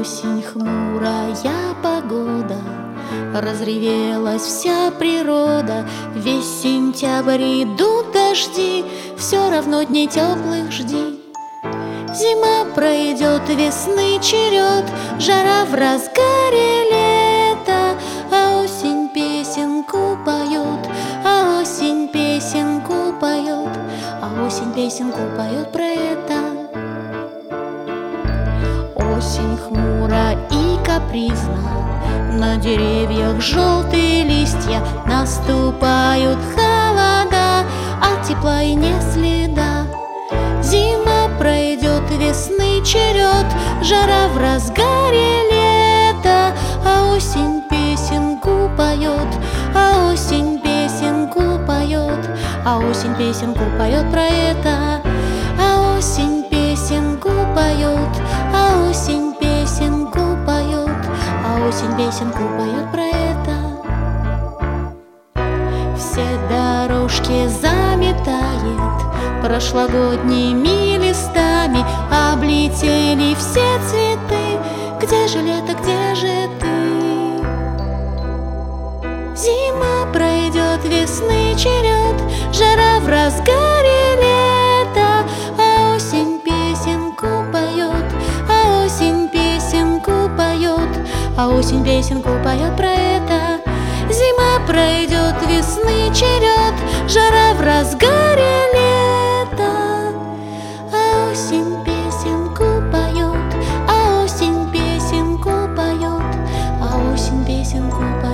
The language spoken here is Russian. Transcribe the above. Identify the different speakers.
Speaker 1: Осень, хмурая погода, разревелась вся природа. Весь сентябрь идут дожди, все равно дней теплых жди. Зима пройдет, весны черед, жара в разгаре лета, а осень песенку поет, а осень песенку поет, а осень песенку поет про это. Осень хмура и капризна, на деревьях желтые листья, наступают холода, от тепла и не следа. Зима пройдет, весны черед, жара в разгаре лета, а осень песенку поет, а осень песенку поет, а осень песенку поет про это. А осень песенку поет, а осень песенку поет, а осень песенку поет про это. Все дорожки заметает прошлогодними листами, облетели все цветы. Где же лето, где же ты? Зима пройдет, весны черед, жара в разгаре лета, а осень песенку поет, а осень песенку поет, а осень песенку поет про это. Зима пройдет, весны черед, жара в разгаре лета, а осень песенку поет, а осень песенку поет, а осень песенку поет.